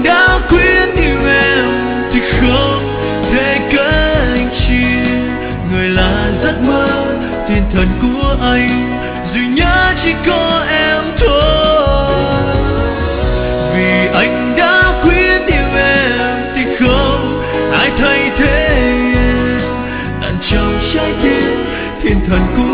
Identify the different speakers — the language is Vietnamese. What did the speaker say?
Speaker 1: anh đã quyết yêu em thì không thể cánh chia. Người là giấc mơ thiên thần của anh, duy nhất chỉ có em thôi. Vì anh đã quyết yêu em thì không ai thay thế em, tận trong trái tim thiên thần của